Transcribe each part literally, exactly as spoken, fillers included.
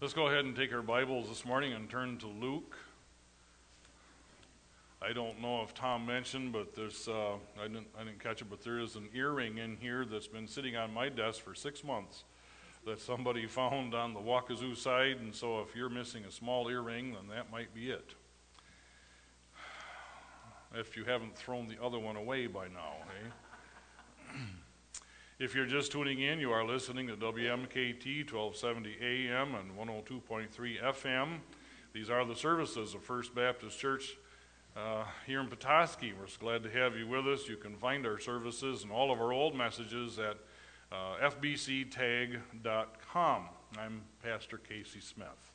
Let's go ahead and take our Bibles this morning and turn to Luke. I don't know if Tom mentioned, but there's uh, I didn't I didn't catch it, but there is an earring in here that's been sitting on my desk for six months that somebody found on the Wakazoo side, and so if you're missing a small earring, then that might be it. If you haven't thrown the other one away by now, eh? If you're just tuning in, you are listening to W M K T twelve seventy A M and one oh two point three F M. These are the services of First Baptist Church uh, here in Petoskey. We're glad to have you with us. You can find our services and all of our old messages at uh, f b c tag dot com. I'm Pastor Casey Smith.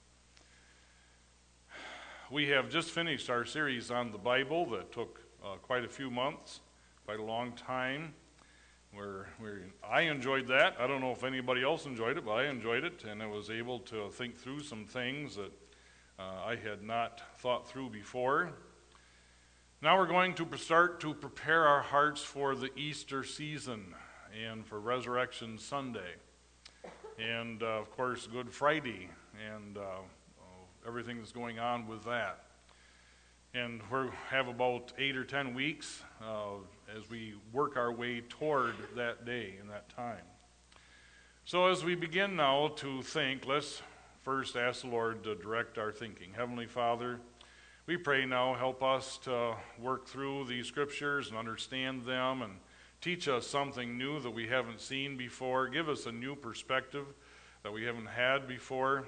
We have just finished our series on the Bible that took uh, quite a few months, quite a long time. Where, where I enjoyed that. I don't know if anybody else enjoyed it, but I enjoyed it, and I was able to think through some things that uh, I had not thought through before. Now we're going to start to prepare our hearts for the Easter season and for Resurrection Sunday, and uh, of course Good Friday, and uh, everything that's going on with that. And we have about eight or ten weeks uh, as we work our way toward that day and that time. So as we begin now to think, let's first ask the Lord to direct our thinking. Heavenly Father, we pray now, help us to work through these scriptures and understand them and teach us something new that we haven't seen before. Give us a new perspective that we haven't had before.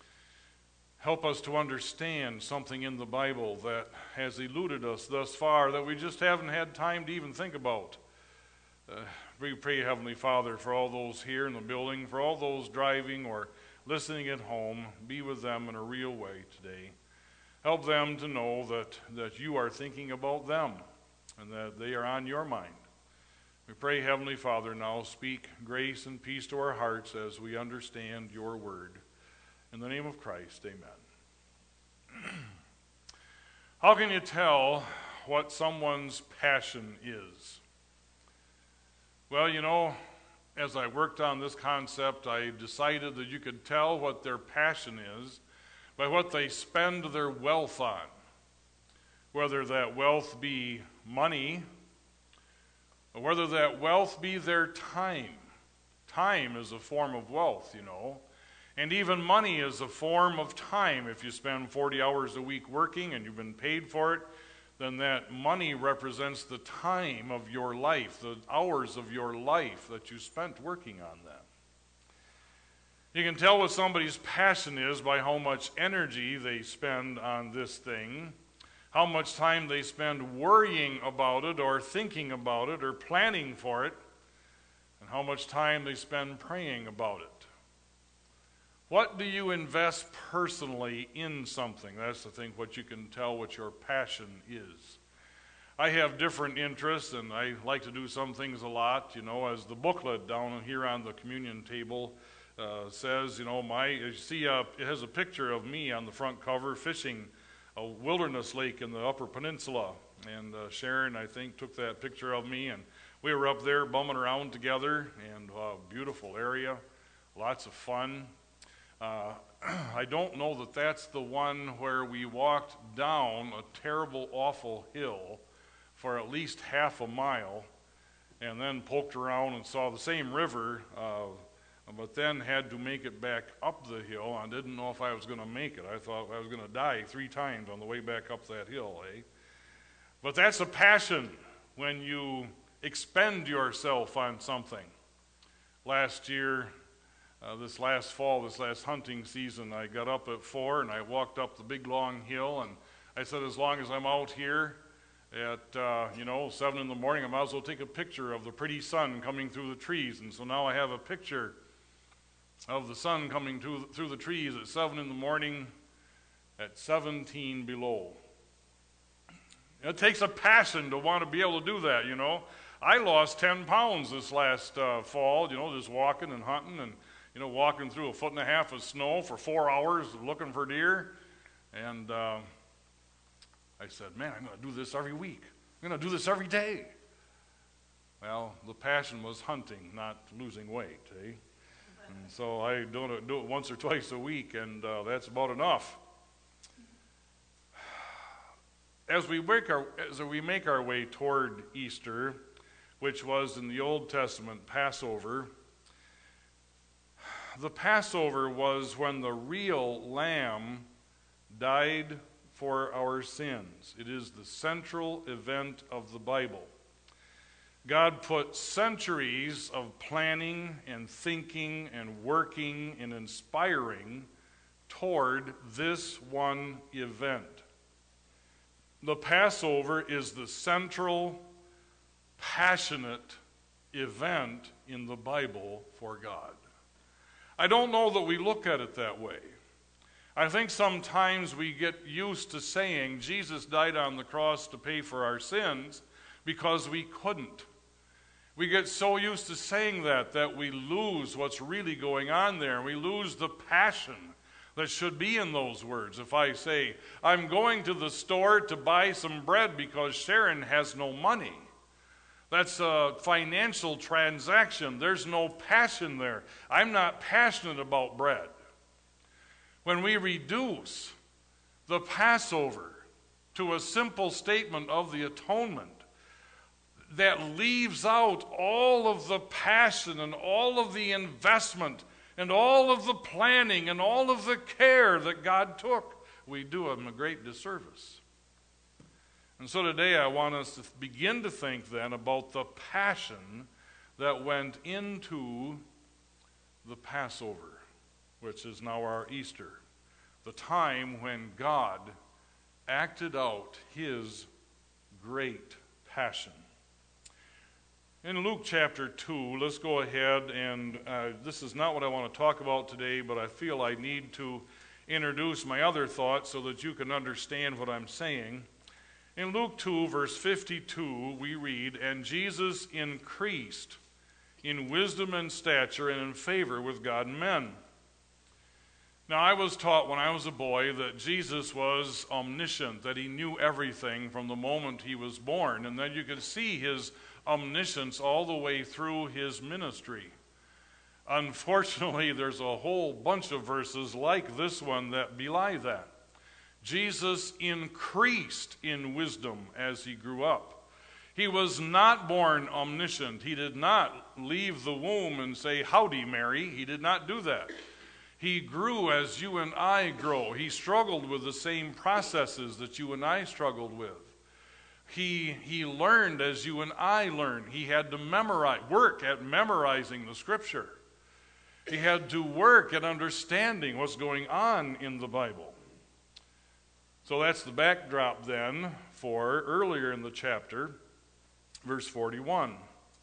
Help us to understand something in the Bible that has eluded us thus far that we just haven't had time to even think about. Uh, we pray, Heavenly Father, for all those here in the building, for all those driving or listening at home. Be with them in a real way today. Help them to know that, that you are thinking about them and that they are on your mind. We pray, Heavenly Father, now speak grace and peace to our hearts as we understand your word. In the name of Christ, amen. How can you tell what someone's passion is? Well, you know, as I worked on this concept, I decided that you could tell what their passion is by what they spend their wealth on. Whether that wealth be money, or whether that wealth be their time. Time is a form of wealth, you know. And even money is a form of time. If you spend forty hours a week working and you've been paid for it, then that money represents the time of your life, the hours of your life that you spent working on that. You can tell what somebody's passion is by how much energy they spend on this thing, how much time they spend worrying about it or thinking about it or planning for it, and how much time they spend praying about it. What do you invest personally in something? That's the thing, what you can tell what your passion is. I have different interests, and I like to do some things a lot, you know, as the booklet down here on the communion table uh, says, you know, my, you see, uh, it has a picture of me on the front cover fishing a wilderness lake in the Upper Peninsula, and uh, Sharon, I think, took that picture of me, and we were up there bumming around together, and uh, beautiful area, lots of fun. Uh, I don't know that that's the one where we walked down a terrible, awful hill for at least half a mile and then poked around and saw the same river, uh, but then had to make it back up the hill. I didn't know if I was going to make it. I thought I was going to die three times on the way back up that hill, eh? But that's a passion when you expend yourself on something. Last year, Uh, this last fall, this last hunting season, I got up at four and I walked up the big long hill, and I said, as long as I'm out here at, uh, you know, seven in the morning, I might as well take a picture of the pretty sun coming through the trees. And so now I have a picture of the sun coming through, through the trees at seven in the morning at seventeen below. It takes a passion to want to be able to do that, you know. I lost ten pounds this last uh, fall, you know, just walking and hunting and you know, walking through a foot and a half of snow for four hours looking for deer. And uh, I said, man, I'm going to do this every week. I'm going to do this every day. Well, the passion was hunting, not losing weight, eh? And so I do it, do it once or twice a week, and uh, that's about enough. As we make our as we make our way toward Easter, which was in the Old Testament Passover, the Passover was when the real lamb died for our sins. It is the central event of the Bible. God put centuries of planning and thinking and working and inspiring toward this one event. The Passover is the central, passionate event in the Bible for God. I don't know that we look at it that way. I think sometimes we get used to saying Jesus died on the cross to pay for our sins because we couldn't. We get so used to saying that that we lose what's really going on there. We lose the passion that should be in those words. If I say, I'm going to the store to buy some bread because Sharon has no money, that's a financial transaction. There's no passion there. I'm not passionate about bread. When we reduce the Passover to a simple statement of the atonement, that leaves out all of the passion and all of the investment and all of the planning and all of the care that God took, we do him a great disservice. And so today I want us to begin to think then about the passion that went into the Passover, which is now our Easter, the time when God acted out his great passion. In Luke chapter two, let's go ahead and uh, this is not what I want to talk about today, but I feel I need to introduce my other thoughts so that you can understand what I'm saying. In Luke two, verse fifty-two, we read, "And Jesus increased in wisdom and stature and in favor with God and men." Now, I was taught when I was a boy that Jesus was omniscient, that he knew everything from the moment he was born, and that you could see his omniscience all the way through his ministry. Unfortunately, there's a whole bunch of verses like this one that belie that. Jesus increased in wisdom as he grew up. He was not born omniscient. He did not leave the womb and say, "Howdy, Mary." He did not do that. He grew as you and I grow. He struggled with the same processes that you and I struggled with. He, he learned as you and I learned. He had to memorize, work at memorizing the Scripture. He had to work at understanding what's going on in the Bible. So that's the backdrop then for earlier in the chapter, verse forty-one.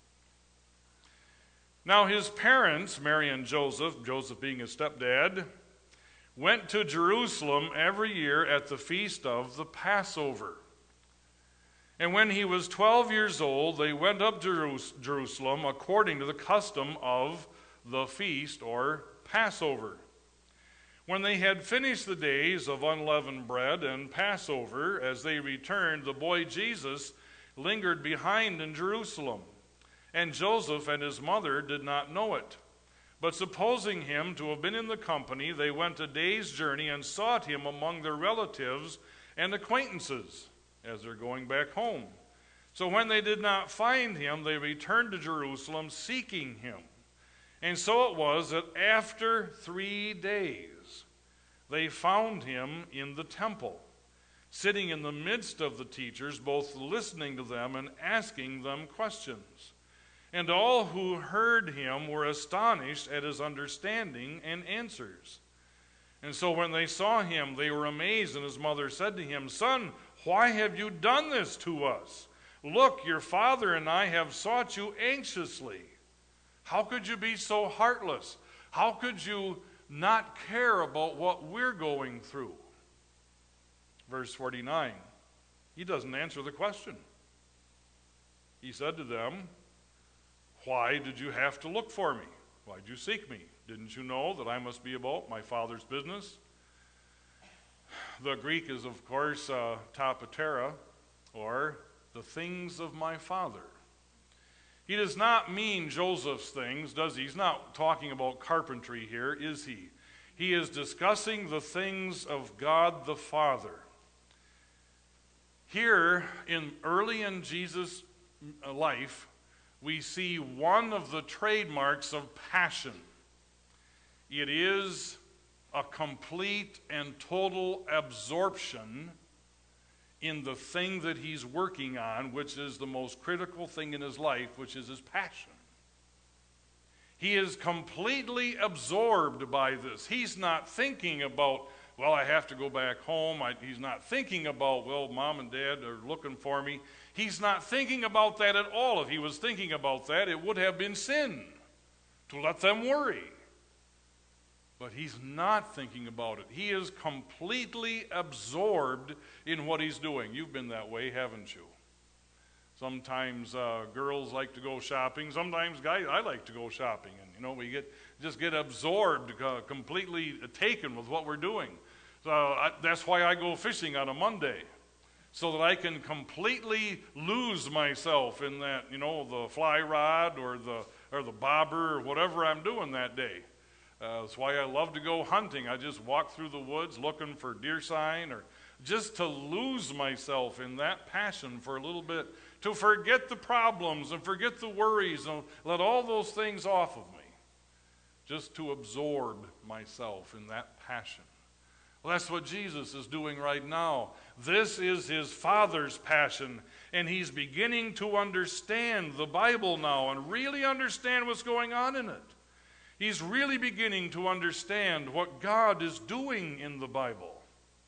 Now his parents, Mary and Joseph, Joseph being his stepdad, went to Jerusalem every year at the feast of the Passover. And when he was twelve years old, they went up to Jerusalem according to the custom of the feast or Passover. When they had finished the days of unleavened bread and Passover, as they returned, the boy Jesus lingered behind in Jerusalem. And Joseph and his mother did not know it. But supposing him to have been in the company, they went a day's journey and sought him among their relatives and acquaintances as they're going back home. So when they did not find him, they returned to Jerusalem seeking him. And so it was that after three days they found him in the temple, sitting in the midst of the teachers, both listening to them and asking them questions. And all who heard him were astonished at his understanding and answers. And so when they saw him, they were amazed, and his mother said to him, "Son, why have you done this to us? Look, your father and I have sought you anxiously." How could you be so heartless? How could you not care about what we're going through? Verse forty-nine, he doesn't answer the question. He said to them, "Why did you have to look for me? Why did you seek me? Didn't you know that I must be about my Father's business?" The Greek is, of course, uh, ta patera, or the things of my Father. He does not mean Joseph's things, does he? He's not talking about carpentry here, is he? He is discussing the things of God the Father. Here, in early in Jesus' life, we see one of the trademarks of passion. It is a complete and total absorption in the thing that he's working on, which is the most critical thing in his life, which is his passion. He is completely absorbed by this. He's not thinking about, well, I have to go back home. I, he's not thinking about, well, mom and dad are looking for me. He's not thinking about that at all. If he was thinking about that, it would have been sin to let them worry. But he's not thinking about it. He is completely absorbed in what he's doing. You've been that way, haven't you? Sometimes uh, girls like to go shopping. Sometimes guys, I like to go shopping. And, you know, we get just get absorbed, uh, completely taken with what we're doing. So I, that's why I go fishing on a Monday, so that I can completely lose myself in that, you know, the fly rod or the, or the bobber or whatever I'm doing that day. Uh, that's why I love to go hunting. I just walk through the woods looking for deer sign, or just to lose myself in that passion for a little bit, to forget the problems and forget the worries and let all those things off of me, just to absorb myself in that passion. Well, that's what Jesus is doing right now. This is his Father's passion, and he's beginning to understand the Bible now and really understand what's going on in it. He's really beginning to understand what God is doing in the Bible.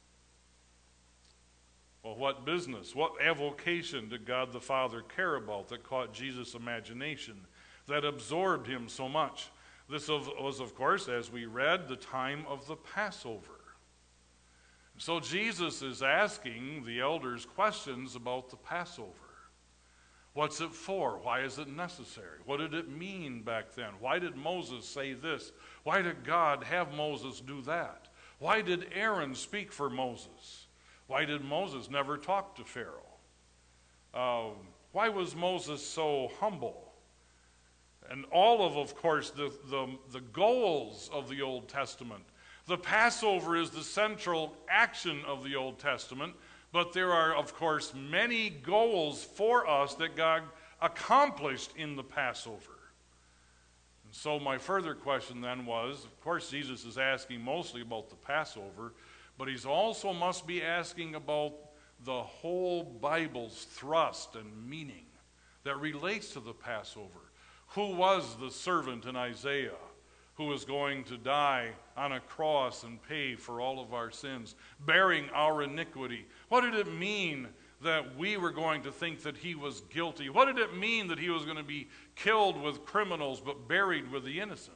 Well, what business, what avocation did God the Father care about that caught Jesus' imagination, that absorbed him so much? This was, of course, as we read, the time of the Passover. So Jesus is asking the elders questions about the Passover. What's it for? Why is it necessary? What did it mean back then? Why did Moses say this? Why did God have Moses do that? Why did Aaron speak for Moses? Why did Moses never talk to Pharaoh? Uh, why was Moses so humble? And all of, of course, the, the, the goals of the Old Testament. The Passover is the central action of the Old Testament. But there are, of course, many goals for us that God accomplished in the Passover. And so my further question then was, of course, Jesus is asking mostly about the Passover, but he's also must be asking about the whole Bible's thrust and meaning that relates to the Passover. Who was the servant in Isaiah who was going to die on a cross and pay for all of our sins, bearing our iniquity? What did it mean that we were going to think that he was guilty? What did it mean that he was going to be killed with criminals but buried with the innocent?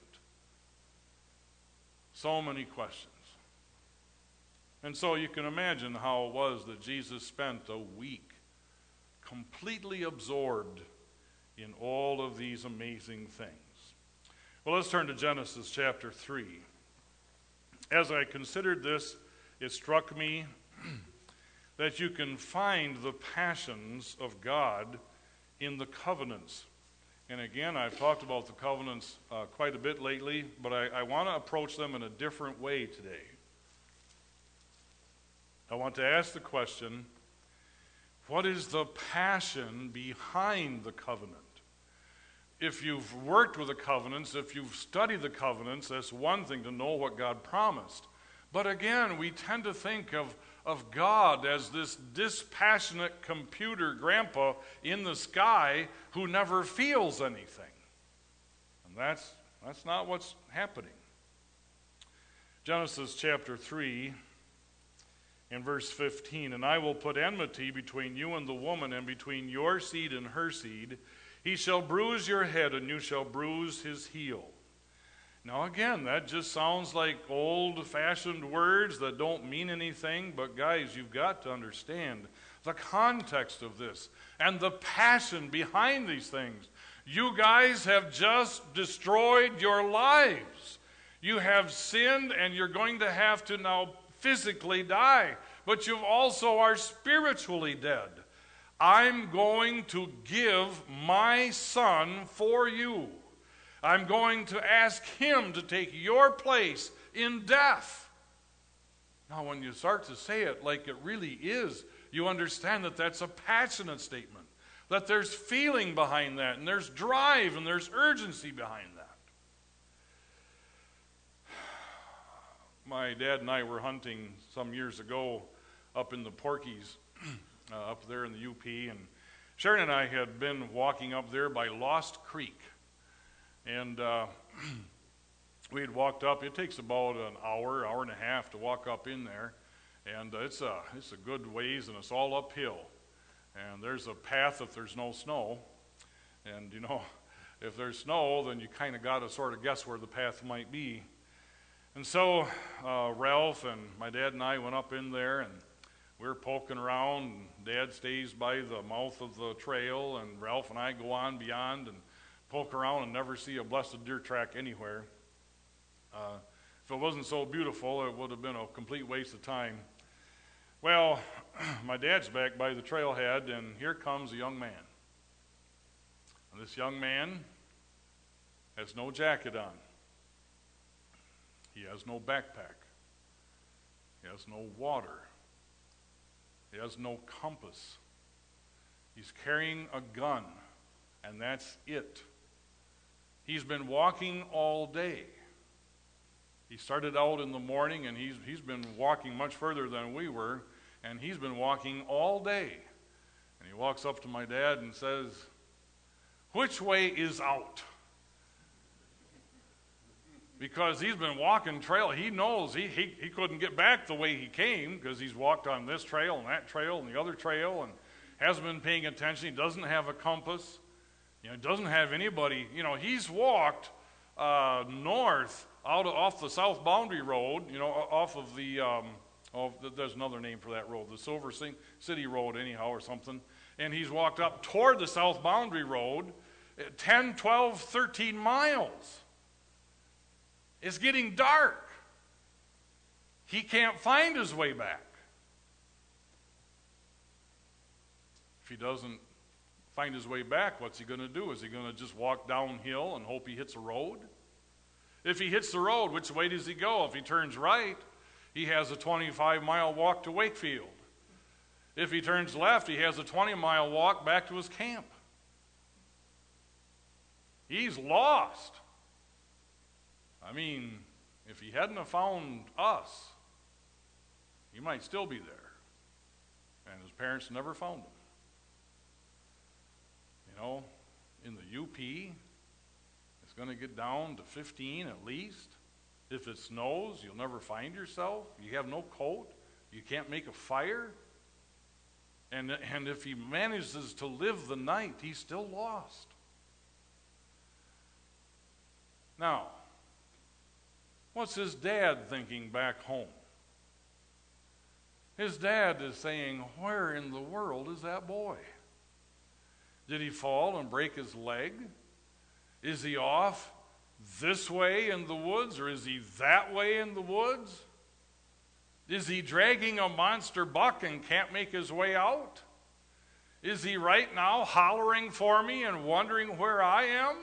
So many questions. And so you can imagine how it was that Jesus spent a week completely absorbed in all of these amazing things. Well, let's turn to Genesis chapter three. As I considered this, it struck me that you can find the passions of God in the covenants. And again, I've talked about the covenants uh, quite a bit lately, but I, I want to approach them in a different way today. I want to ask the question, what is the passion behind the covenant? If you've worked with the covenants, if you've studied the covenants, that's one thing to know what God promised. But again, we tend to think of, of God as this dispassionate computer grandpa in the sky who never feels anything. And that's, that's not what's happening. Genesis chapter three, in verse fifteen, "And I will put enmity between you and the woman, and between your seed and her seed. He shall bruise your head, and you shall bruise his heel." Now again, that just sounds like old-fashioned words that don't mean anything, but guys, you've got to understand the context of this and the passion behind these things. You guys have just destroyed your lives. You have sinned, and you're going to have to now physically die, but you also are spiritually dead. I'm going to give my son for you. I'm going to ask him to take your place in death. Now, when you start to say it like it really is, you understand that that's a passionate statement, that there's feeling behind that, and there's drive, and there's urgency behind that. My dad and I were hunting some years ago up in the Porkies, uh, up there in the U P, and Sharon and I had been walking up there by Lost Creek, and uh, we had walked up. It takes about an hour, hour and a half to walk up in there, and uh, it's a it's a good ways, and it's all uphill, and there's a path if there's no snow, and you know, if there's snow, then you kind of got to sort of guess where the path might be. And so uh, Ralph and my dad and I went up in there, and we were poking around, and Dad stays by the mouth of the trail, and Ralph and I go on beyond and poke around and never see a blessed deer track anywhere. Uh, if it wasn't so beautiful, it would have been a complete waste of time. Well, my dad's back by the trailhead, and here comes a young man. And this young man has no jacket on. He has no backpack. He has no water. He has no compass. He's carrying a gun, and that's it. He's been walking all day. He started out in the morning, and he's, he's been walking much further than we were, and he's been walking all day. And he walks up to my dad and says, "Which way is out?" Because he's been walking trail. He knows he, he, he couldn't get back the way he came because he's walked on this trail and that trail and the other trail and hasn't been paying attention. He doesn't have a compass. You know, doesn't have anybody. You know, he's walked uh, north out of, off the South Boundary Road, you know, off of the, um, oh, there's another name for that road, the Silver City Road anyhow or something. And he's walked up toward the South Boundary Road ten, twelve, thirteen miles. It's getting dark. He can't find his way back. If he doesn't find his way back, what's he going to do? Is he going to just walk downhill and hope he hits a road? If he hits the road, which way does he go? If he turns right, he has a twenty-five mile walk to Wakefield. If he turns left, he has a twenty mile walk back to his camp. He's lost. I mean, if he hadn't have found us, he might still be there. And his parents never found him. You know, in the U P, it's going to get down to fifteen at least. If it snows, you'll never find yourself. You have no coat. You can't make a fire. And, and if he manages to live the night, he's still lost. Now, what's his dad thinking back home? His dad is saying, where in the world is that boy? Did he fall and break his leg? Is he off this way in the woods, or is he that way in the woods? Is he dragging a monster buck and can't make his way out? Is he right now hollering for me and wondering where I am?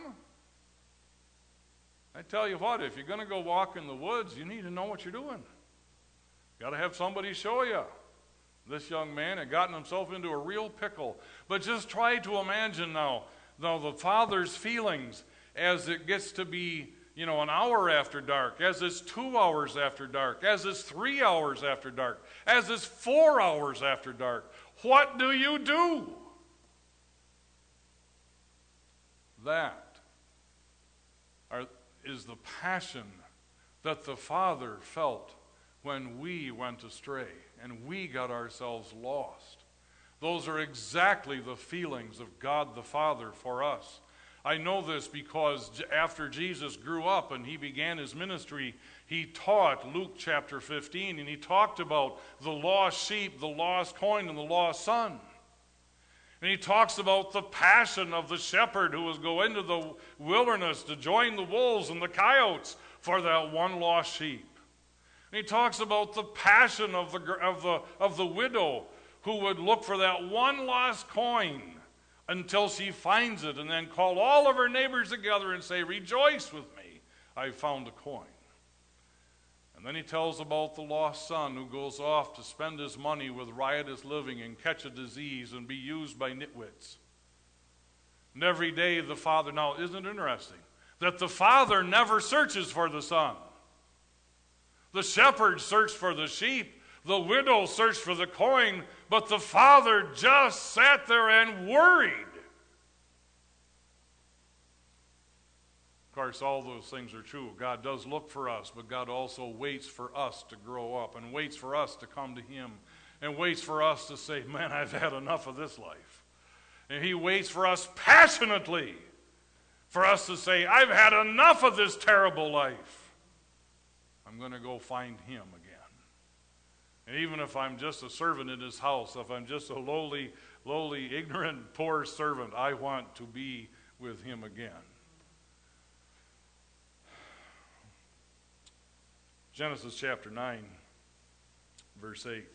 I tell you what, if you're going to go walk in the woods, you need to know what you're doing. You got to have somebody show you. This young man had gotten himself into a real pickle. But just try to imagine now, now the father's feelings as it gets to be, you know, an hour after dark, as it's two hours after dark, as it's three hours after dark, as it's four hours after dark. What do you do? That are, is the passion that the Father felt when we went astray and we got ourselves lost. Those are exactly the feelings of God the Father for us. I know this because after Jesus grew up and he began his ministry, he taught Luke chapter fifteen, and he talked about the lost sheep, the lost coin, and the lost son. And he talks about the passion of the shepherd who was go into the wilderness to join the wolves and the coyotes for that one lost sheep. And he talks about the passion of the, of the, of the widow who would look for that one lost coin until she finds it and then call all of her neighbors together and say, "Rejoice with me, I found a coin." And then he tells about the lost son who goes off to spend his money with riotous living and catch a disease and be used by nitwits. And every day the father, now isn't it interesting that the father never searches for the son? The shepherd searched for the sheep, the widow searched for the coin, but the father just sat there and worried. Of course, all those things are true. God does look for us, but God also waits for us to grow up and waits for us to come to him and waits for us to say, "Man, I've had enough of this life." And he waits for us passionately for us to say, "I've had enough of this terrible life. I'm going to go find him again." And even if I'm just a servant in his house, if I'm just a lowly, lowly, ignorant, poor servant, I want to be with him again. Genesis chapter nine, verse eight.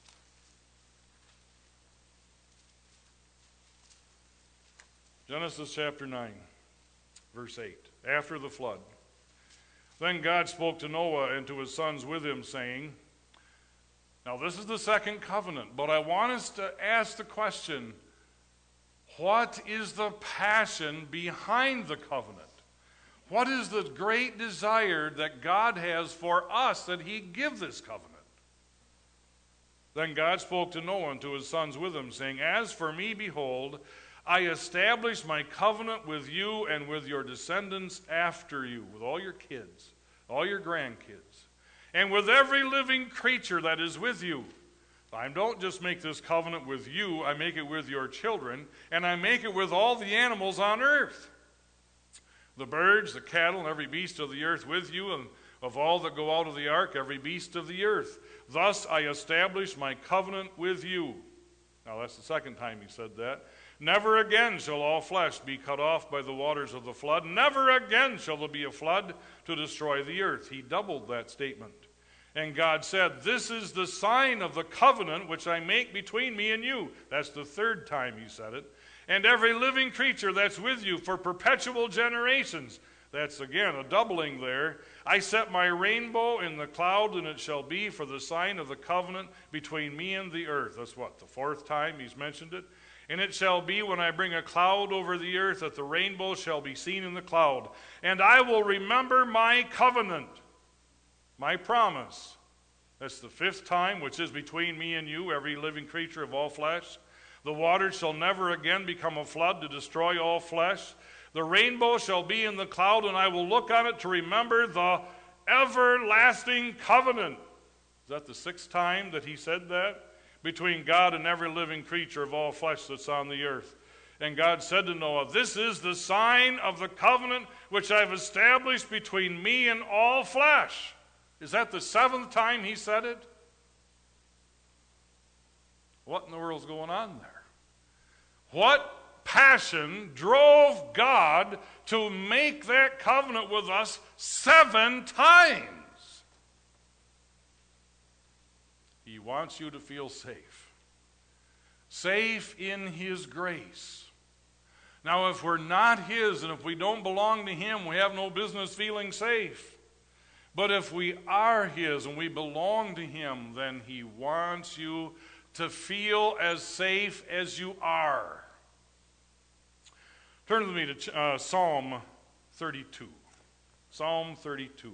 Genesis chapter nine, verse eight. After the flood. Then God spoke to Noah and to his sons with him, saying, now this is the second covenant, but I want us to ask the question, what is the passion behind the covenant? What is the great desire that God has for us that he give this covenant? Then God spoke to Noah and to his sons with him, saying, as for me, behold, I establish my covenant with you and with your descendants after you, with all your kids, all your grandkids, and with every living creature that is with you. I don't just make this covenant with you, I make it with your children, and I make it with all the animals on earth. The birds, the cattle, and every beast of the earth with you, and of all that go out of the ark, every beast of the earth. Thus I establish my covenant with you. Now that's the second time he said that. Never again shall all flesh be cut off by the waters of the flood. Never again shall there be a flood to destroy the earth. He doubled that statement. And God said, this is the sign of the covenant which I make between me and you. That's the third time he said it. And every living creature that's with you for perpetual generations. That's again a doubling there. I set my rainbow in the cloud, and it shall be for the sign of the covenant between me and the earth. That's what, the fourth time he's mentioned it? And it shall be when I bring a cloud over the earth that the rainbow shall be seen in the cloud. And I will remember my covenant, my promise. That's the fifth time, which is between me and you, every living creature of all flesh. The waters shall never again become a flood to destroy all flesh. The rainbow shall be in the cloud, and I will look on it to remember the everlasting covenant. Is that the sixth time that he said that? Between God and every living creature of all flesh that's on the earth. And God said to Noah, this is the sign of the covenant which I've established between me and all flesh. Is that the seventh time he said it? What in the world's going on there? What passion drove God to make that covenant with us seven times? He wants you to feel safe. Safe in his grace. Now, if we're not his and if we don't belong to him, we have no business feeling safe. But if we are his and we belong to him, then he wants you to feel as safe as you are. Turn with me to uh, Psalm thirty-two. Psalm thirty-two.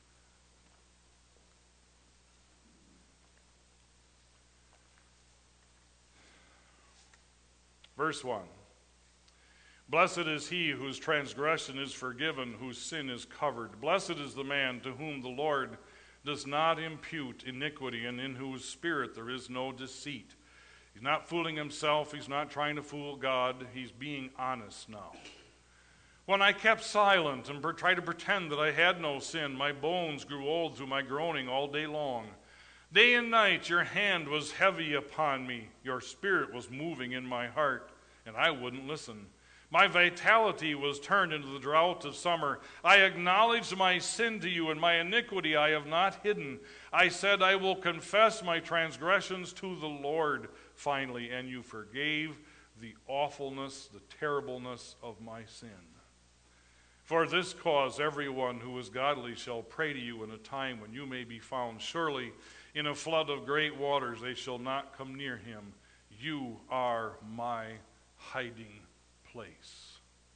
Verse one. Blessed is he whose transgression is forgiven, whose sin is covered. Blessed is the man to whom the Lord does not impute iniquity, and in whose spirit there is no deceit. He's not fooling himself. He's not trying to fool God. He's being honest now. When I kept silent and tried to pretend that I had no sin, my bones grew old through my groaning all day long. Day and night your hand was heavy upon me. Your spirit was moving in my heart, and I wouldn't listen. My vitality was turned into the drought of summer. I acknowledged my sin to you, and my iniquity I have not hidden. I said, I will confess my transgressions to the Lord, finally, and you forgave the awfulness, the terribleness of my sin. For this cause everyone who is godly shall pray to you in a time when you may be found. Surely in a flood of great waters they shall not come near him. You are my hiding place.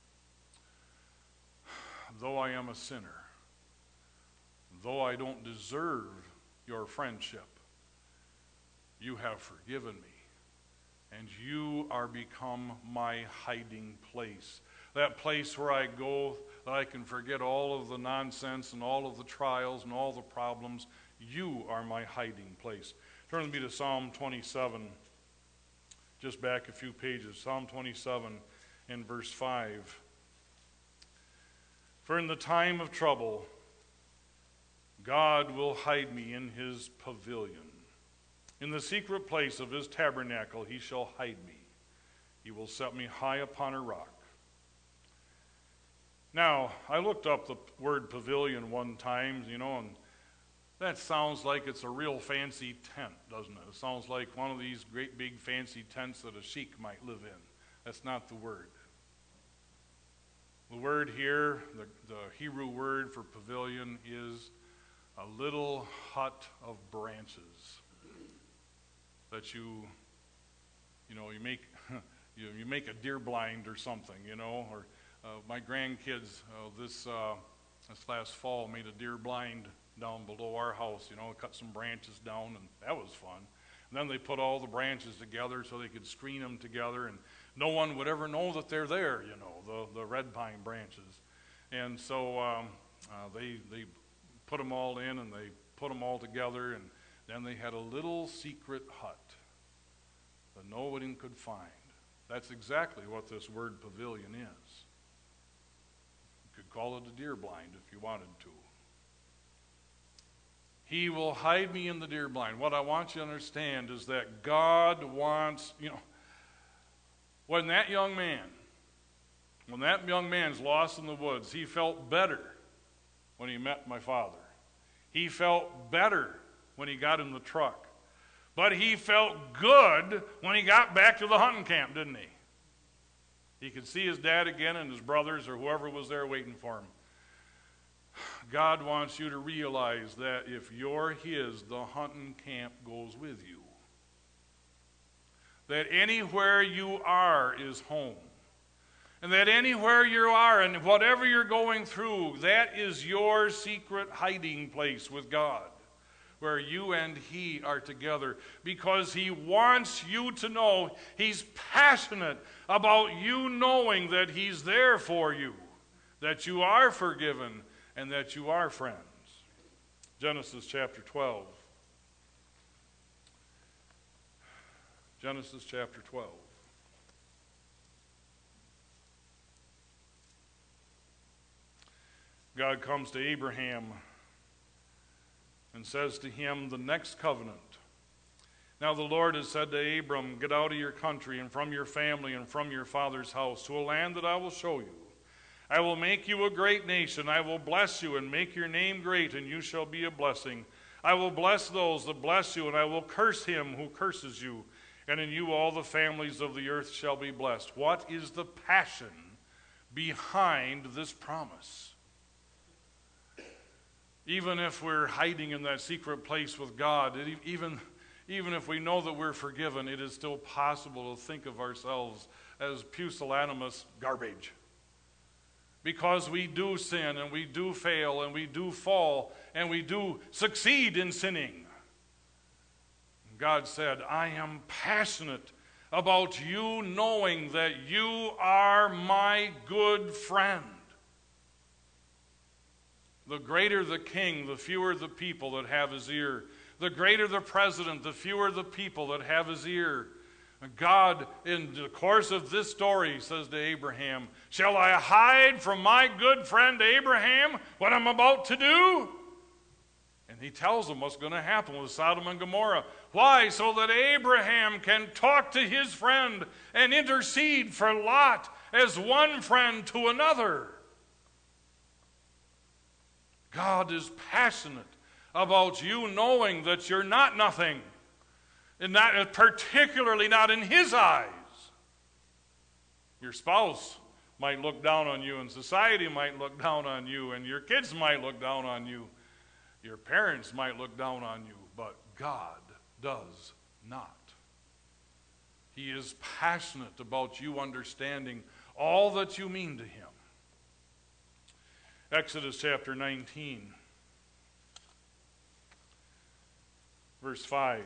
Though I am a sinner, though I don't deserve your friendship, you have forgiven me, and you are become my hiding place. That place where I go that I can forget all of the nonsense and all of the trials and all the problems. You are my hiding place. Turn with me to Psalm twenty-seven, just back a few pages. Psalm twenty-seven and verse five. For in the time of trouble, God will hide me in his pavilion. In the secret place of his tabernacle he shall hide me. He will set me high upon a rock. Now, I looked up the word pavilion one time, you know, and that sounds like it's a real fancy tent, doesn't it? It sounds like one of these great big fancy tents that a sheik might live in. That's not the word. The word here, the, the Hebrew word for pavilion, is a little hut of branches that you, you know, you make, you, you make a deer blind or something, you know, or uh, my grandkids uh, this uh, this last fall made a deer blind down below our house, you know, cut some branches down, and that was fun. And then they put all the branches together so they could screen them together, and no one would ever know that they're there, you know, the, the red pine branches. And so um, uh, they, they put them all in, and they put them all together, and then they had a little secret hut that no one could find. That's exactly what this word pavilion is. You could call it a deer blind if you wanted to. He will hide me in the deer blind. What I want you to understand is that God wants, you know, when that young man, when that young man's lost in the woods, he felt better when he met my father. He felt better when he got in the truck. But he felt good when he got back to the hunting camp, didn't he? He could see his dad again and his brothers or whoever was there waiting for him. God wants you to realize that if you're his, the hunting camp goes with you. That anywhere you are is home. And that anywhere you are and whatever you're going through, that is your secret hiding place with God, where you and he are together, because he wants you to know he's passionate about you knowing that he's there for you, that you are forgiven, and that you are friends. Genesis chapter twelve. Genesis chapter twelve. God comes to Abraham and says to him the next covenant. Now the Lord has said to Abram, get out of your country and from your family and from your father's house to a land that I will show you. I will make you a great nation. I will bless you and make your name great, and you shall be a blessing. I will bless those that bless you, and I will curse him who curses you. And in you all the families of the earth shall be blessed. What is the passion behind this promise? Even if we're hiding in that secret place with God, it, even, even if we know that we're forgiven, it is still possible to think of ourselves as pusillanimous garbage. Because we do sin, and we do fail, and we do fall, and we do succeed in sinning. God said, I am passionate about you knowing that you are my good friend. The greater the king, the fewer the people that have his ear. The greater the president, the fewer the people that have his ear. God, in the course of this story, says to Abraham, shall I hide from my good friend Abraham what I'm about to do? And he tells them what's going to happen with Sodom and Gomorrah. Why? So that Abraham can talk to his friend and intercede for Lot as one friend to another. God is passionate about you knowing that you're not nothing, and not, particularly not in his eyes. Your spouse might look down on you, and society might look down on you, and your kids might look down on you. Your parents might look down on you, but God does not. He is passionate about you understanding all that you mean to him. Exodus chapter nineteen, verse five.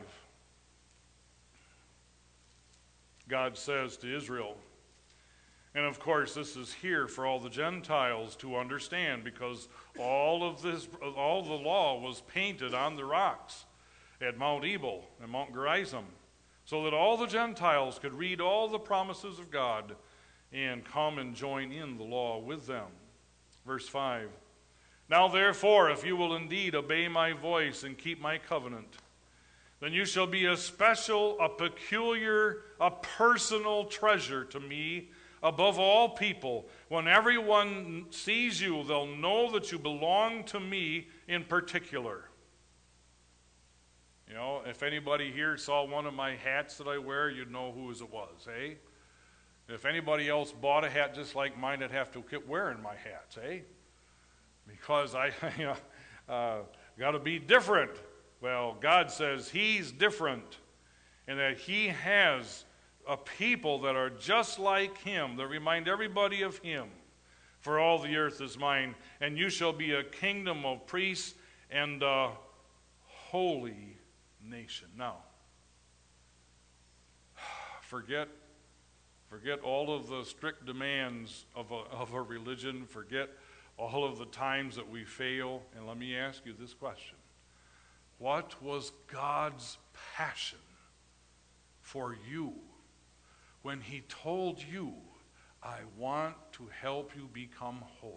God says to Israel, and of course this is here for all the Gentiles to understand, because all of this, all the law was painted on the rocks at Mount Ebal and Mount Gerizim, so that all the Gentiles could read all the promises of God and come and join in the law with them. Verse five, now therefore, if you will indeed obey my voice and keep my covenant, then you shall be a special, a peculiar, a personal treasure to me above all people. When everyone sees you, they'll know that you belong to me in particular. You know, if anybody here saw one of my hats that I wear, you'd know whose it was, eh? If anybody else bought a hat just like mine, I'd have to keep wearing my hats, eh? Because I, you know, uh, got to be different. Well, God says he's different, and that he has a people that are just like him, that remind everybody of him. For all the earth is mine, and you shall be a kingdom of priests and a holy nation. Now, forget, forget all of the strict demands of a, of a religion. Forget all of the times that we fail. And let me ask you this question. What was God's passion for you when he told you, I want to help you become holy?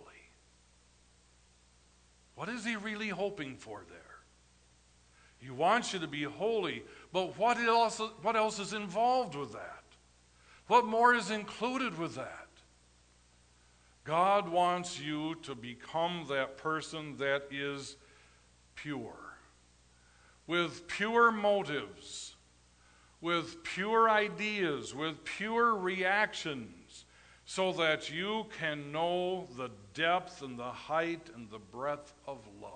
What is he really hoping for there? He wants you to be holy, but what else, what else is involved with that? What more is included with that? God wants you to become that person that is pure, with pure motives, with pure ideas, with pure reactions, so that you can know the depth and the height and the breadth of love.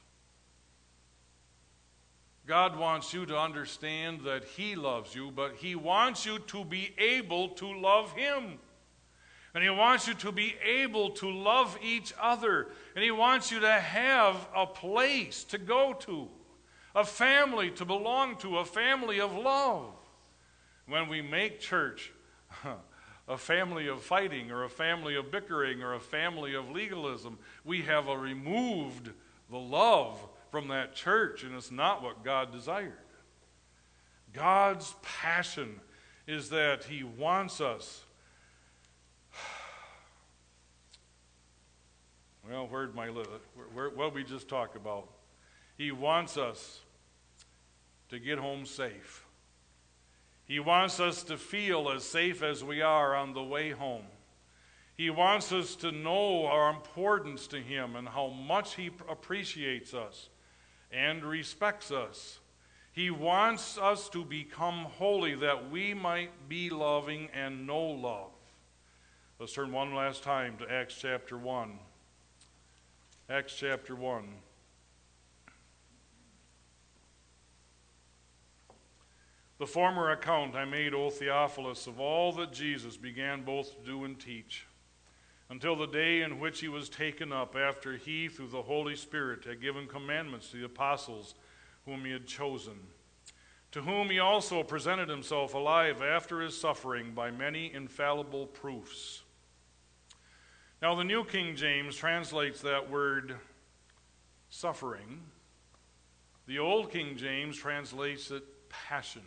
God wants you to understand that he loves you, but he wants you to be able to love him. And he wants you to be able to love each other. And he wants you to have a place to go to, a family to belong to, a family of love. When we make church a family of fighting or a family of bickering or a family of legalism, we have a removed the love from that church, and it's not what God desired. God's passion is that he wants us. Well, where'd my where, where, what we just talked about? He wants us to get home safe. He wants us to feel as safe as we are on the way home. He wants us to know our importance to him and how much he appreciates us and respects us. He wants us to become holy that we might be loving and know love. Let's turn one last time to Acts chapter one. Acts chapter one. The former account I made, O Theophilus, of all that Jesus began both to do and teach, until the day in which he was taken up, after he, through the Holy Spirit, had given commandments to the apostles whom he had chosen, to whom he also presented himself alive after his suffering by many infallible proofs. Now the New King James translates that word suffering. The Old King James translates it passion.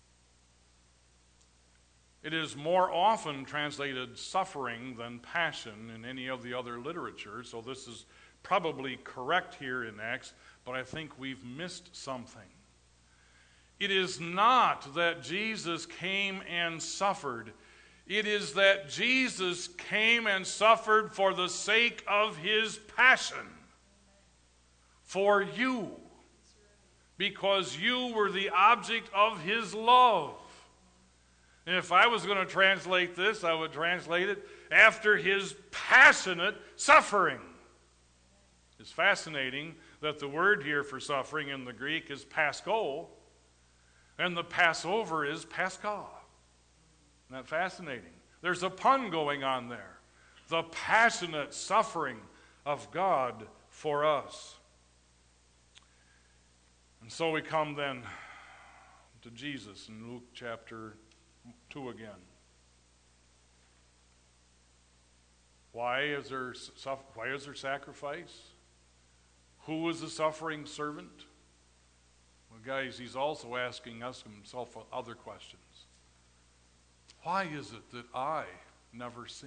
It is more often translated suffering than passion in any of the other literature, so this is probably correct here in Acts, but I think we've missed something. It is not that Jesus came and suffered. It is that Jesus came and suffered for the sake of his passion. For you. Because you were the object of his love. And if I was going to translate this, I would translate it after his passionate suffering. It's fascinating that the word here for suffering in the Greek is pascho, and the Passover is Pascha. Isn't that fascinating? There's a pun going on there. The passionate suffering of God for us. And so we come then to Jesus in Luke chapter two again. Why is there, why is there sacrifice? Who is the suffering servant? Well, guys, he's also asking us himself other questions. Why is it that I never sin?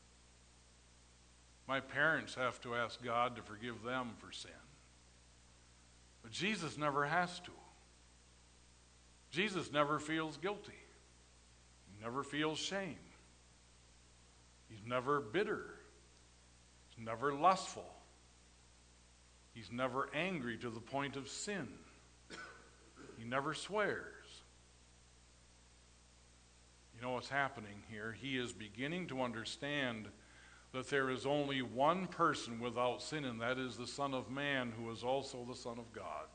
My parents have to ask God to forgive them for sin. But Jesus never has to. Jesus never feels guilty. He never feels shame. He's never bitter. He's never lustful. He's never angry to the point of sin. He never swears. You know what's happening here? He is beginning to understand that there is only one person without sin, and that is the Son of Man, who is also the Son of God.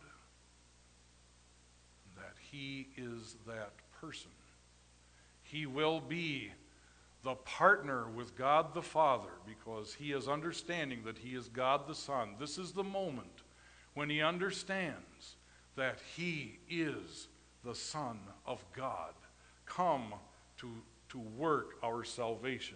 And that he is that person. He will be the partner with God the Father, because he is understanding that he is God the Son. This is the moment when he understands that he is the Son of God, come to, to work our salvation.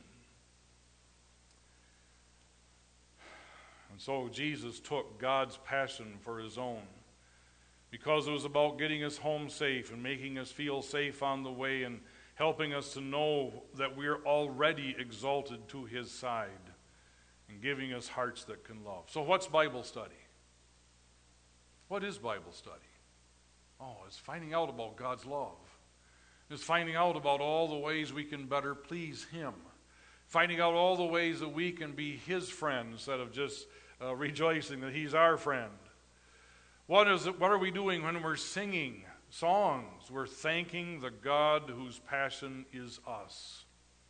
And so Jesus took God's passion for his own, because it was about getting us home safe and making us feel safe on the way and helping us to know that we are already exalted to his side and giving us hearts that can love. So what's Bible study? What is Bible study? Oh, it's finding out about God's love. It's finding out about all the ways we can better please him. Finding out all the ways that we can be his friend instead of just uh, rejoicing that he's our friend. What is it, what are we doing when we're singing songs? We're thanking the God whose passion is us.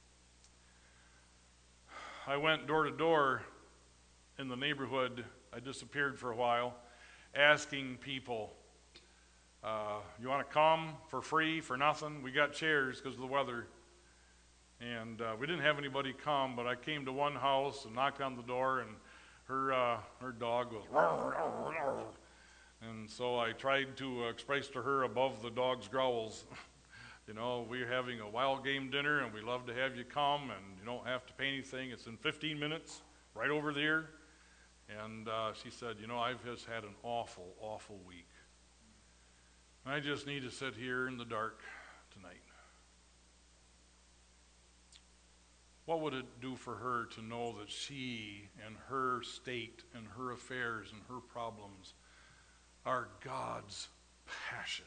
I went door to door in the neighborhood. I disappeared for a while, asking people, uh, you want to come for free, for nothing? We got chairs because of the weather. And uh, we didn't have anybody come, but I came to one house and knocked on the door, and her uh, her dog was rawr, rawr, rawr. And so I tried to uh, express to her above the dog's growls, you know, we're having a wild game dinner and we love to have you come, and you don't have to pay anything. It's in fifteen minutes, right over there. And uh, she said, you know, I've just had an awful, awful week. I just need to sit here in the dark tonight. What would it do for her to know that she and her state and her affairs and her problems are God's passion?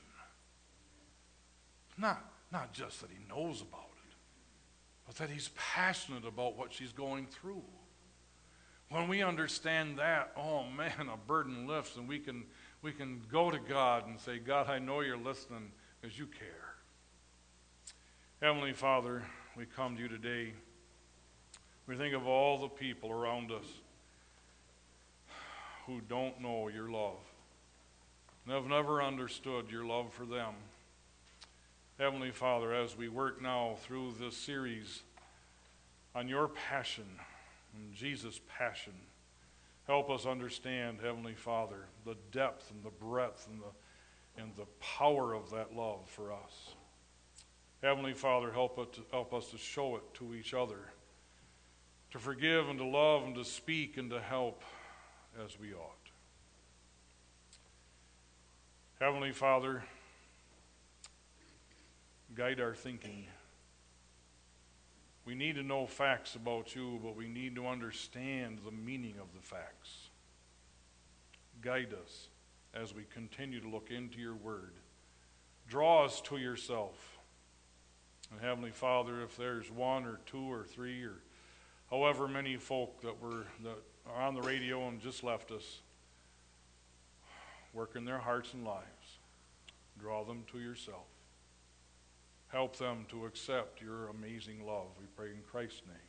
Not, not just that he knows about it, but that he's passionate about what she's going through. When we understand that, oh man, a burden lifts, and we can, we can go to God and say, God, I know you're listening because you care. Heavenly Father, we come to you today. We think of all the people around us who don't know your love and have never understood your love for them. Heavenly Father, as we work now through this series on your passion and Jesus' passion, help us understand, Heavenly Father, the depth and the breadth and the, and the power of that love for us. Heavenly Father, help us, to, help us to show it to each other, to forgive and to love and to speak and to help as we ought. Heavenly Father, guide our thinking. We need to know facts about you, but we need to understand the meaning of the facts. Guide us as we continue to look into your word. Draw us to yourself. And Heavenly Father, if there's one or two or three or however many folk that were that are on the radio and just left us, work in their hearts and lives. Draw them to yourself. Help them to accept your amazing love. We pray in Christ's name.